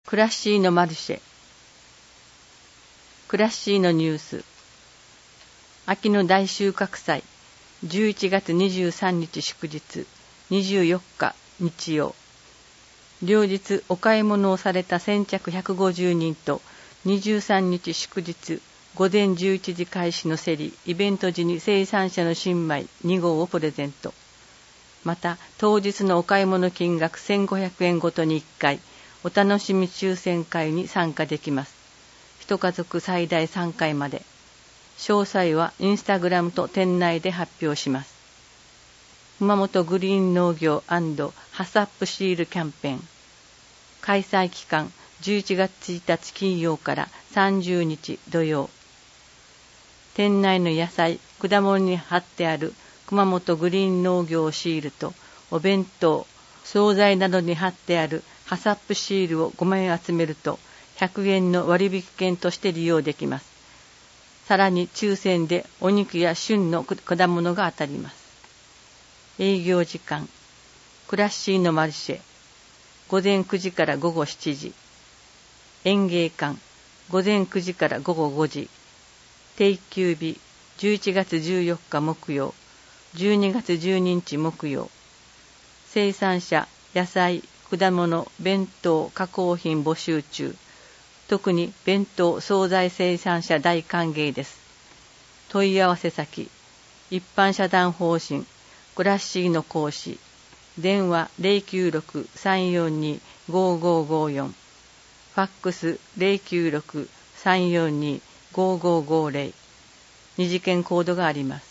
クラッシーのマルシェ。クラッシーのニュース。秋の大収穫祭、11月23日祝日、24日日曜。両日お買い物をされた先着150人と、23日祝日、午前11時開始の競り、イベント時に生産者の新米2号をプレゼント。また、当日のお買い物金額1500円ごとに1回、お楽しみ抽選会に参加できます。一家族最大3回まで。詳細はインスタグラムと店内で発表します。熊本グリーン農業&ハサップシールキャンペーン。開催期間11月1日金曜から30日土曜。店内の野菜、果物に貼ってある熊本グリーン農業シールとお弁当、惣菜などに貼ってあるハサップシールを5枚集めると100円の割引券として利用できます。さらに抽選でお肉や旬の果物が当たります。営業時間、クラッシーのマルシェ、午前9時から午後7時。園芸館、午前9時から午後5時。定休日、11月14日木曜、12月12日木曜。生産者、野菜、果物、弁当、加工品募集中。特に弁当・惣菜生産者大歓迎です。問い合わせ先、一般社団法人クラッシーの講師、電話096-342-5554、ファックス096-342-5550、二次元コードがあります。